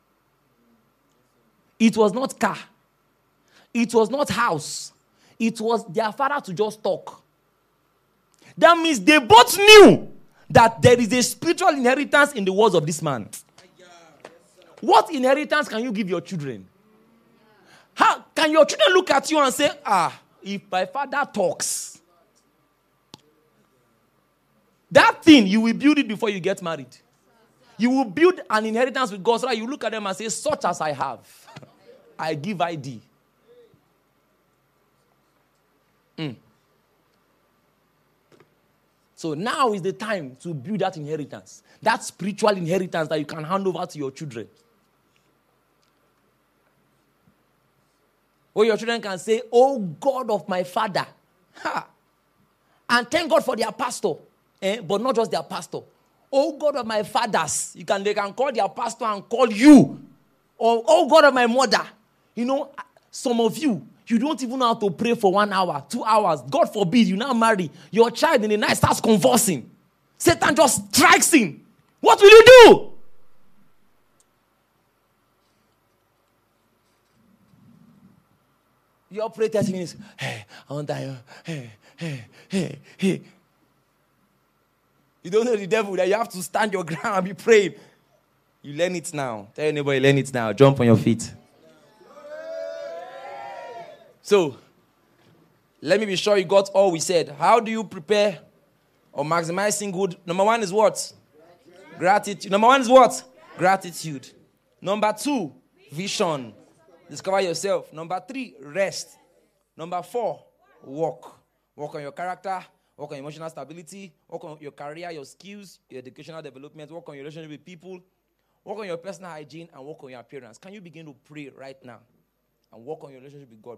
It was not car. It was not house. It was their father to just talk. That means they both knew that there is a spiritual inheritance in the words of this man. What inheritance can you give your children? How can your children look at you and say, ah, if my father talks, that thing, you will build it before you get married. You will build an inheritance with God so that you look at them and say, such as I have, I give I thee. Mm. So now is the time to build that inheritance. That spiritual inheritance that you can hand over to your children. Where your children can say, oh God of my father. Ha. And thank God for their pastor. Eh? But not just their pastor. Oh God of my fathers. You can, they can call their pastor and call you. Or oh God of my mother. You know, some of you, you don't even know how to pray for one hour, two hours. God forbid, you now marry. Your child in the night starts convulsing. Satan just strikes in. What will you do? You operate thirty minutes. Hey, I want that. Hey, hey, hey, hey. You don't know the devil that you have to stand your ground and be praying. You learn it now. Tell your neighbor you learn it now. Jump on your feet. So, let me be sure you got all we said. How do you prepare or maximizing good? Number one is what? Gratitude. Gratitude. Number one is what? Gratitude. Number two, vision. Discover yourself. Number three, rest. Number four, work. Work on your character. Work on emotional stability. Work on your career, your skills, your educational development. Work on your relationship with people. Work on your personal hygiene and work on your appearance. Can you begin to pray right now and work on your relationship with God?